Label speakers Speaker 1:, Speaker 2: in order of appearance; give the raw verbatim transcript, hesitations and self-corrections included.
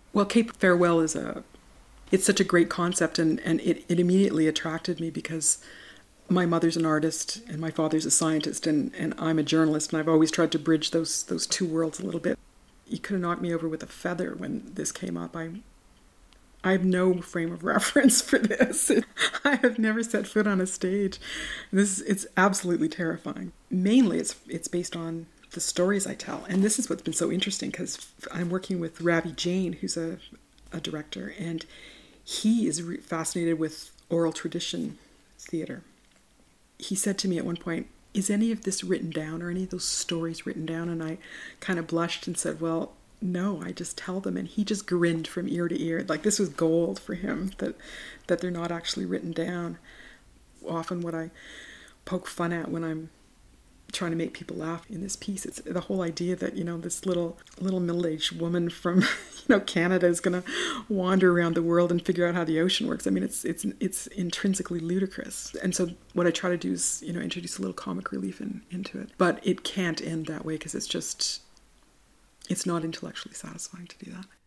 Speaker 1: Well, Cape Farewell is a, it's such a great concept, and, and it, it immediately attracted me because my mother's an artist and my father's a scientist, and, and I'm a journalist, and I've always tried to bridge those those two worlds a little bit. You could have knocked me over with a feather when this came up. I I have no frame of reference for this. I have never set foot on a stage. This it's absolutely terrifying. Mainly, it's it's based on the stories I tell, and this is what's been so interesting because I'm working with Ravi Jain, who's a a director, and he is re- fascinated with oral tradition theater. He said to me at one point, "Is any of this written down, or any of those stories written down?" And I kind of blushed and said, "Well, no, I just tell them." And he just grinned from ear to ear. Like this was gold for him, that that they're not actually written down. Often what I poke fun at when I'm trying to make people laugh in this piece, it's the whole idea that, you know, this little little middle-aged woman from, you know, Canada is going to wander around the world and figure out how the ocean works. I mean, it's it's it's intrinsically ludicrous. And so what I try to do is, you know, introduce a little comic relief in, into it. But it can't end that way because it's just, it's not intellectually satisfying to do that.